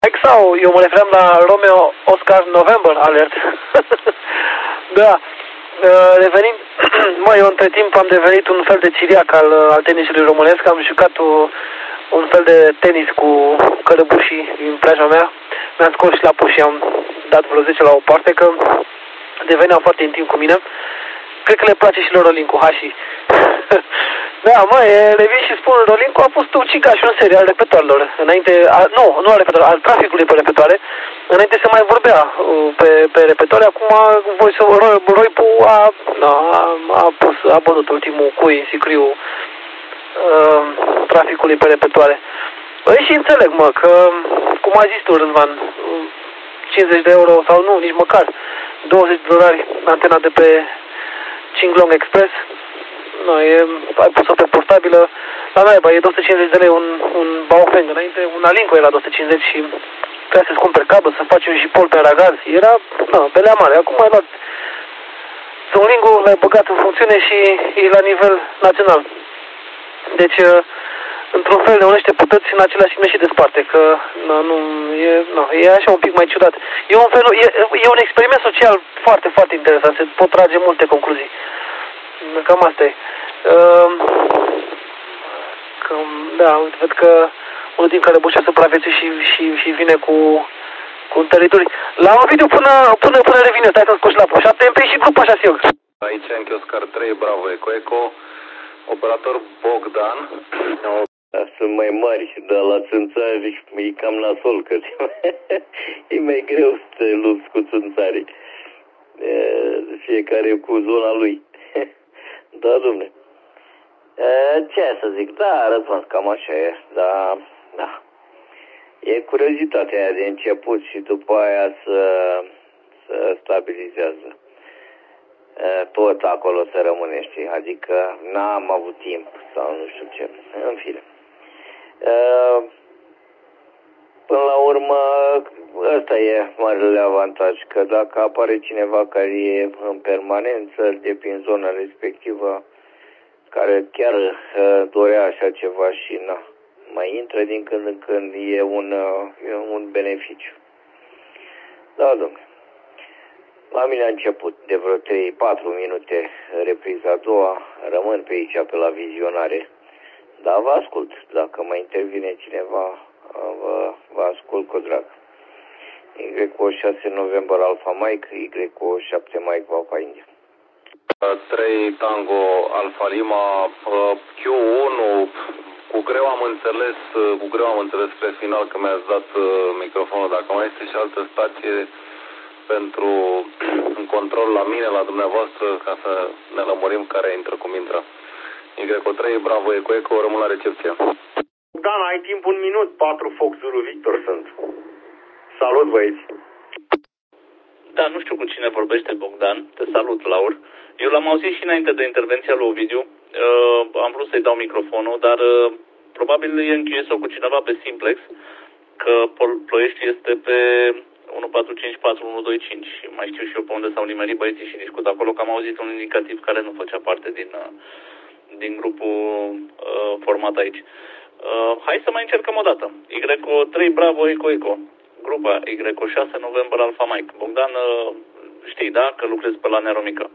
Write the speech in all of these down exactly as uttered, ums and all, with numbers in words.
Sau eu mă referam la Romeo Oscar November Alert. Da. Revenind, mă, eu între timp am devenit un fel de ciriac al, al tenisului românesc. Am jucat o, un fel de tenis cu călăbușii din preajma mea. Mi-am scos și la puș și am dat vreo zece la o parte, că deveneau foarte intim cu mine. Cred că le place și lor Rolin cu Hashi. Da, mă, le vin și spun, Rolinku a pus ucigaș în serie al repetoarelor. Înainte, a, nu, nu al repetoarelor, al traficului pe repetoare. Înainte se mai vorbea pe, pe repetoare, acum voi să Roipu a, a, a pus, a bătut ultimul cui, sicriu uh, traficului pe repetoare. Păi și înțeleg, mă, că, cum a zis tu, Răzvan, cincizeci de euro sau nu, nici măcar douăzeci de dolari antena de pe Cinglong Express. Nu, e, ai pus-o pe portabilă, la naiba, e două sute cincizeci de lei un, un Baofeng. Înainte un Alinco era două sute cincizeci și trebuia să-ți cumperi cablu, să faci un jipol pe aragaz. Era, nu, belea mare. Acum ai luat Zunlingu, l-ai băgat în funcțiune și e la nivel național. Deci, într-un fel ne unește putăți, în același timp și desparte, că nu, nu, e, nu, e așa un pic mai ciudat. E un, fel, e, e un experiment social foarte, foarte interesant, se pot trage multe concluzii. Cam asta e. Uh, că, da, uite, văd că unul din care bușea supraviețui și, și, și vine cu, cu un teritoriu. La un video până, până, până revine, stai să scoși la poșa, te împei și grupa așa, sigur. Aici în Oscar trei, Bravo Eco Eco, operator Bogdan. Sunt mai mari și de la țânțari e cam nasol, că e mai greu să te lupți cu țânțarii. Fiecare cu zona lui. Da, domne. Ce să zic, da, Răzvan, cam așa e, da, da. E curiozitatea aia de început și după aia să, să stabilizează. Tot acolo să rămâne, știi, adică n-am avut timp sau nu știu ce, în fine. Până la urmă, ăsta e marele avantaj, că dacă apare cineva care e în permanență de prin zona respectivă, care chiar uh, dorea așa ceva și na, mai intră din când în când, e un, uh, e un beneficiu. Da, domnule. La mine a început de vreo trei patru minute repriza a doua, rămân pe aici pe la vizionare, dar vă ascult. Dacă mai intervine cineva, vă, vă ascult cu drag. Y O șase November Alpha Mike, Y O șapte Mike Papa India. trei Tango Alfa Lima, Q unu, cu greu am înțeles, cu greu am înțeles spre final că mi-ați dat microfonul, dacă mai este și altă stație pentru un control la mine, la dumneavoastră, ca să ne lămurim care intră cum intră. Y O trei, Bravo Eco Eco, rămân la recepție. Dan, ai timp un minut, patru Fox Zulu Victor sunt. Salut, băieți! Da, nu știu cu cine vorbește Bogdan, te salut, Laur. Eu l-am auzit și înainte de intervenția lui Ovidiu, uh, am vrut să-i dau microfonul, dar uh, probabil e încheiat-o cu cineva pe Simplex, că Ploiești este pe unu patru cinci patru unu doi cinci și mai știu și eu pe unde s-au nimerit băieții și discut acolo, că am auzit un indicativ care nu făcea parte din, uh, din grupul uh, format aici. Uh, hai să mai încercăm o dată. Y O trei Bravo Eco Eco. Grupa Y O șase November Alpha Mike. Bogdan, uh, știi, da? Că lucrezi pe la Neromică.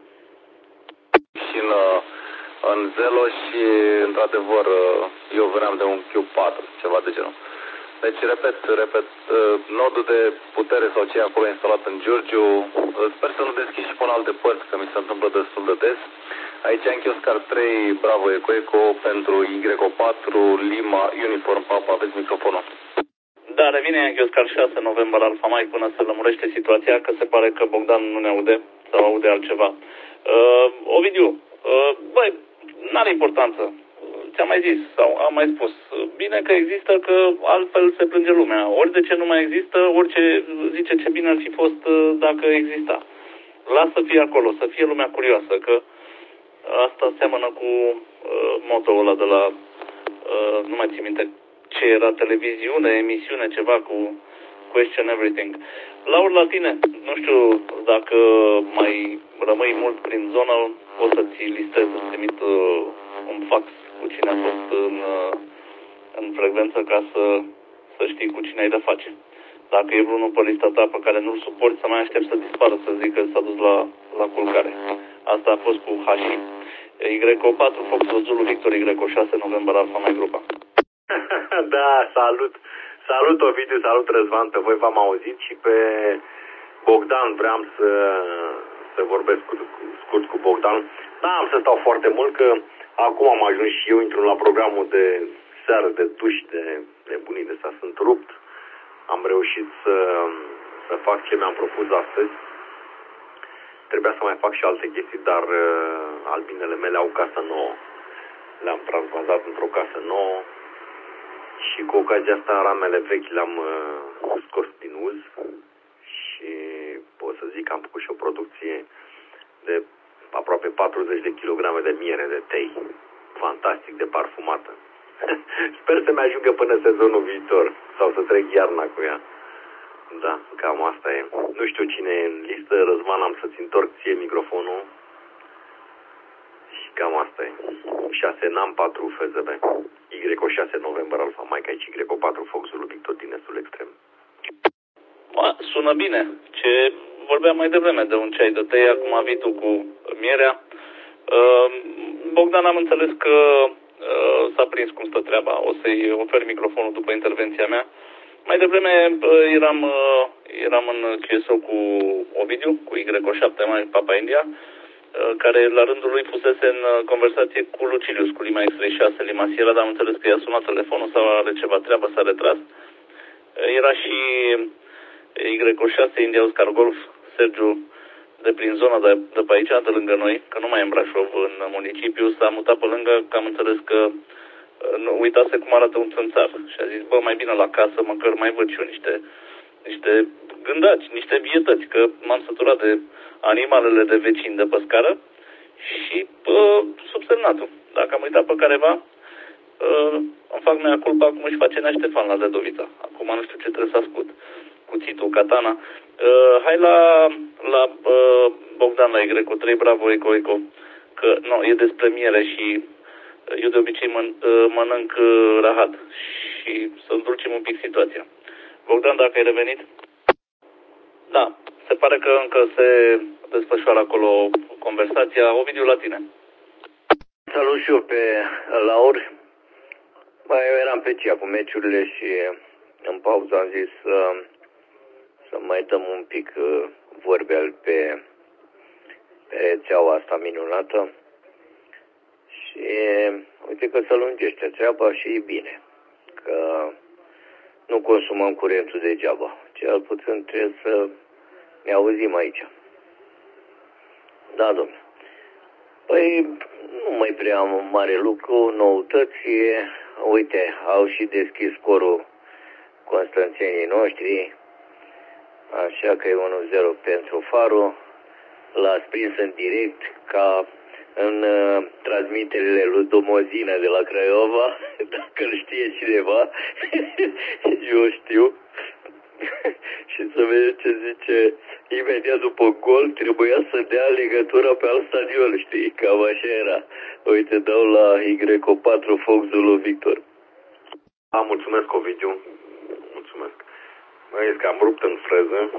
Și în, în Zelo și, într-adevăr, eu veneam de un Q patru, ceva de genul. Deci, repet, repet, nodul de putere sau ce e acolo instalat în Giurgiu, sper să nu deschid și până alte părți, că mi se întâmplă destul de des. Aici în Oscar trei, Bravo Eco Eco, pentru Y O patru, Lima, Uniform Papa, aveți microfonul. Da, revine în Oscar șase November Alpha Mike până se lămurește situația, că se pare că Bogdan nu ne aude sau aude altceva. Uh, Ovidiu, uh, băi, n-are importanță. Ți-am mai zis sau am mai spus. Bine că există, că altfel se plânge lumea. Ori de ce nu mai există, orice zice ce bine ar fi fost dacă exista. Lasă să fie acolo, să fie lumea curioasă, că asta seamănă cu uh, moto-ul ăla de la, uh, nu mai țin minte ce era, televiziune, emisiune, ceva cu Question Everything. Laur, la tine, nu știu dacă mai rămâi mult prin zonă, o să-ți listez, să-ți trimit uh, un fax cu cine a fost în, uh, în frecvență ca să, să știi cu cine ai de face. Dacă e vreunul pe lista ta pe care nu-l suporti, să mai aștept să dispară, să zic că s-a dus la, la culcare. Asta a fost cu H I. Y O patru, Fox Zulu Victor, Y O șase, November Alpha, mai grupa. Da, salut. Salut, Ovidiu, salut, Răzvan. Pe voi v-am auzit și pe Bogdan vreau să, să vorbesc cu, scurt cu Bogdan. Da, am să stau foarte mult, că acum am ajuns și eu, intru la programul de seară, de duș, de nebunii de asta, sunt rupt. Am reușit să, să fac ce mi-am propus astăzi. Trebuia să mai fac și alte chestii, dar uh, albinele mele au casă nouă. Le-am transvazat într-o casă nouă și cu ocazia asta ramele vechi le-am uh, scos din uz și pot să zic că am făcut și o producție de aproape patruzeci de kilograme de miere de tei. Fantastic de parfumată. Sper să-mi ajungă până sezonul viitor sau să trec iarna cu ea. Da, cam asta e. Nu știu cine e în listă, Răzvan, am să-ți întorc ție microfonul. Și cam asta e. șase N A M patru F Z B. Y O șase November Alpha Mike, aici Y O patru Fox Zulu Victor din estul extrem. Ba, sună bine. Ce vorbeam mai devreme de un ceai de tei, acum vii tu cu mierea. Uh, Bogdan, am înțeles că uh, s-a prins cum stă treaba. O să-i ofer microfonul după intervenția mea. Mai devreme uh, eram, uh, eram în C S O cu Ovidiu, cu Y O șapte, mai Papa India, uh, care la rândul lui fusese în uh, conversație cu Lucilius, cu Lima X trei șase, Lima Sierra, dar am înțeles că i-a sunat telefonul sau are ceva treabă, s-a retras. Uh, era și Y O șase, India Oscar Golf, Sergiu, de prin zona de, de pe aici, de lângă noi, că nu mai e în Brașov, în municipiu, s-a mutat pe lângă, că am înțeles că nu, uitase cum arată un țânțar și a zis, bă, mai bine la casă, măcar mai văd și eu niște, niște gândaci, niște vietăți, că m-am săturat de animalele de vecini de pe scară și bă, subsemnatul. Dacă am uitat pe careva, uh, îmi fac mea culpa cum își face Nea Ștefan la Dedovița. Acum nu știu ce trebuie să ascult. Cuțitul, katana. Uh, hai la, la uh, Bogdan, la Y trei, bravo, Eco, Eco, că nu, e despre miere și eu de obicei măn, mănânc rahat și să îndulcim un pic situația. Bogdan, dacă ai revenit? Da, se pare că încă se desfășoară acolo conversația. Ovidiu, la tine. Salut și eu pe Laur. Mai eu eram pe cea cu meciurile și în pauză am zis să, să mai dăm un pic vorbe pe, pe rețeaua asta minunată. Și uite că se lungește treaba și e bine, că nu consumăm curentul degeaba. Cel puțin trebuie să ne auzim aici. Da, domnule. Păi, nu mai prea am mare lucru, noutăți. Uite, au și deschis scorul constanțenii noștri, așa că e unu zero pentru Faro. L-a prins în direct ca în uh, transmiterile lui Domozină de la Craiova, dacă îl știe cineva, eu știu. Și să vedeți ce zice, imediat după gol trebuia să dea legătura pe alt stadion, știi, cam așa era. Uite, dau la Y O patru Fox Zulu Victor. A, mulțumesc, Ovidiu. Mulțumesc. Mă că am rupt în freză.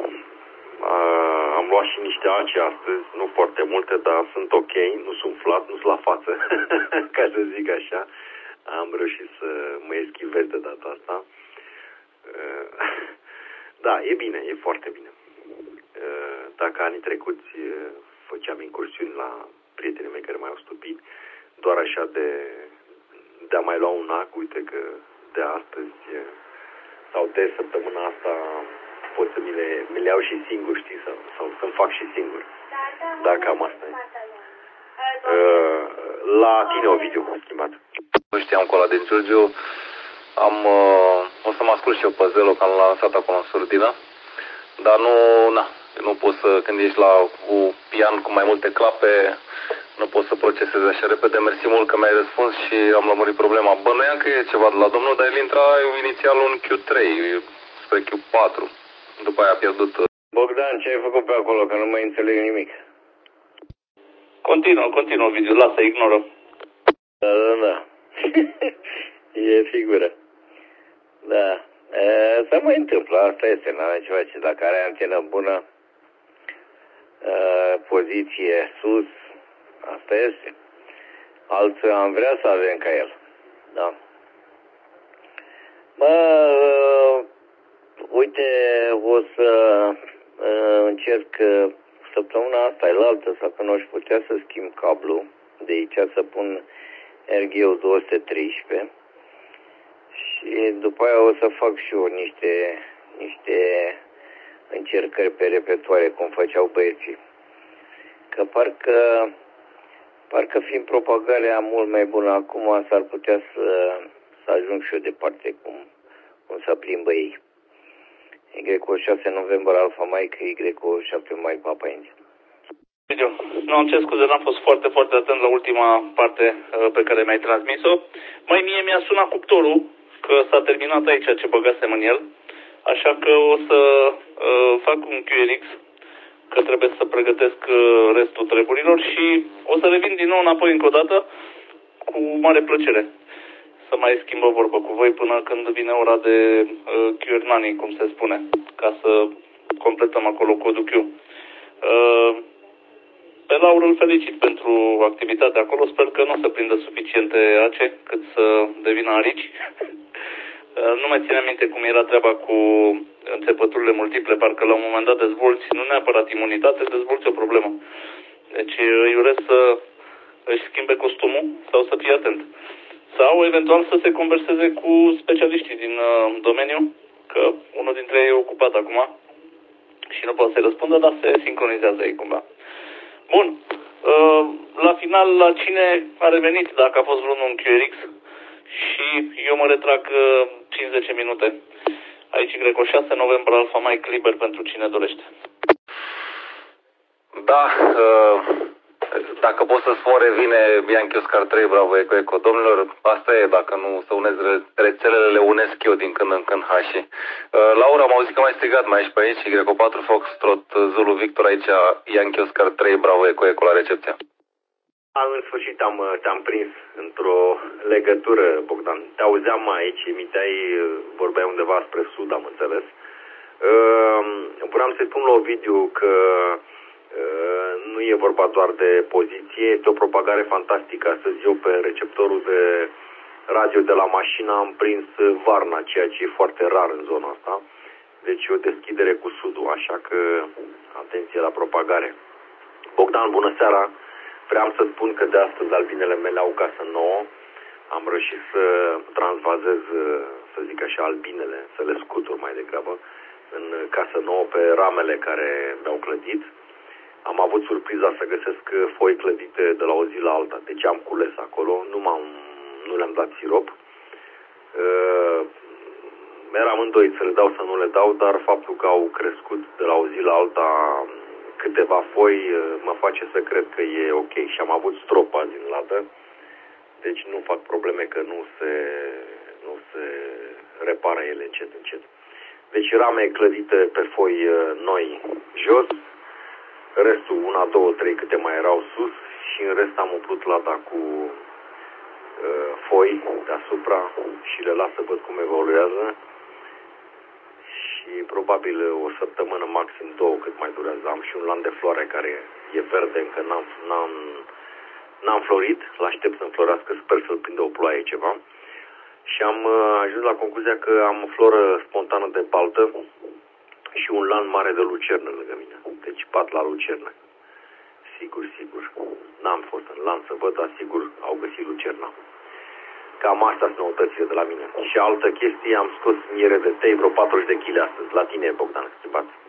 Uh, am luat și niște aci astăzi, nu foarte multe, dar sunt ok, nu sunt flat, nu sunt la față, ca să zic așa. Am reușit să mă eschivez de data asta. Uh, da, e bine, e foarte bine. Uh, dacă anii trecuți uh, făceam incursiuni la prietenii mei care mai au stupit, doar așa de, de a mai lua un ac, uite că de astăzi uh, sau de săptămâna asta pot să mi le, mi le iau și singur, știi, sau, sau să-mi fac și singur. Da, cam asta e. Uh, la tine, Ovidiu, schimbat. Nu știam cu ăla din Giurgiu. Am, uh, o să mă ascult și eu pe Zelo, că am lansat acolo în surdină. Dar nu, na, nu poți să, când ești la un pian cu mai multe clape, nu poți să procesezi așa repede. Mersi mult că mi-ai răspuns și am lămurit problema. Bănuiam că e ceva de la domnul, dar el intra inițial un Q trei spre Q patru. După aia a pierdut. Bogdan, ce ai făcut pe acolo, că nu mai înțeleg nimic? Continuă, continuă, Ovidiu, lasă, ignoră. Da, da, da. E figură. Da. E, se mai întâmplă, asta este, n-are ceva ce. Dacă are antenă bună, e, poziție sus, asta este. Alții am vrea să avem ca el. Da. Mă, uite, o să uh, încerc uh, săptămâna asta, e la altă, sau când aș putea să schimb cablu de aici, să pun R G două sute treisprezece și după aia o să fac și eu niște, niște încercări pe repetoare, cum făceau băieții. Că parcă, parcă fiind propagarea mult mai bună acum, s-ar putea să, să ajung și eu departe cum, cum să plimbă ei. Y șase November Alpha Mike, Y șapte Mike Papa India. Nu, am cer scuze, n-am fost foarte, foarte atent la ultima parte uh, pe care mi-ai transmis-o. Mai mie mi-a sunat cuptorul că s-a terminat aici ce băgasem în el, așa că o să uh, fac un Q R X, că trebuie să pregătesc uh, restul treburilor și o să revin din nou înapoi încă o dată cu mare plăcere. Să mai schimbă vorbă cu voi până când vine ora de uh, Q R Nani, cum se spune, ca să completăm acolo codul Q. Uh, pe Laura îl felicit pentru activitatea acolo, sper că nu o să prindă suficiente ace cât să devină arici. uh, nu mai ține minte cum era treaba cu înțepăturile multiple, parcă la un moment dat dezvolți, nu neapărat imunitate, dezvolți o problemă. Deci îi urez să își schimbe costumul sau să fie atent. Sau eventual să se converseze cu specialiștii din uh, domeniu, că unul dintre ei e ocupat acum și nu poate să-i răspundă, dar se sincronizează ei cumva. Bun. Uh, la final, la cine a revenit, dacă a fost vreunul în Q R X, și eu mă retrag uh, cincizeci minute. Aici Y șase November Alpha Mike liber pentru cine dorește. Da, uh... Dacă pot să spun, revine Yankee Oscar trei, Bravo Eco Eco. Domnilor, asta e, dacă nu să unez rețelele, le unesc eu din când în când, Hași. Uh, Laura, am auzit că mai strigat, mai ești pe aici, Y patru Foxtrot, Zulu Victor, aici, Yankee Oscar trei, Bravo Eco Eco la recepția. În sfârșit am, te-am prins într-o legătură, Bogdan. Te auzeam aici, emiteai, vorbeai undeva spre sud, am înțeles. Uh, vreau să-i spun la Ovidiu că nu e vorba doar de poziție, este o propagare fantastică. Astăzi eu pe receptorul de radio de la mașină am prins Varna, ceea ce e foarte rar în zona asta. Deci o deschidere cu sudul, așa că atenție la propagare. Bogdan, bună seara! Vreau să spun că de astăzi albinele mele au casă nouă. Am reușit să transvazez, să zic așa, albinele, să le scutur mai degrabă, în casă nouă pe ramele care mi-au clădit. Am avut surpriza să găsesc foi clădite de la o zi la alta, deci am cules acolo, nu, m-am, nu le-am dat sirop. Uh, eram îndoit să le dau, să nu le dau, dar faptul că au crescut de la o zi la alta câteva foi uh, mă face să cred că e ok. Și am avut strop azi în ladă, deci nu fac probleme că nu se, nu se repară ele încet, încet. Deci rame clădite pe foi uh, noi jos, restul, una, două, trei câte mai erau sus și în rest am umplut lada cu uh, foi deasupra și le las să văd cum evoluează și probabil o săptămână, maxim două, cât mai durează. Am și un lan de floare care e verde, încă n-am, n-am, n-am florit, l-aștept să înflorească, sper să-l prindă o ploaie ceva și am uh, ajuns la concluzia că am floră spontană de paltă și un lan mare de lucernă lângă mine. Deci pat la lucernă. Sigur, sigur. N-am fost în lan să văd, dar sigur au găsit lucerna. Cam astea sunt noutățile de la mine. Și altă chestie, am scos miere de tei, vreo patruzeci de kilograme astăzi. La tine, Bogdan, schimbat.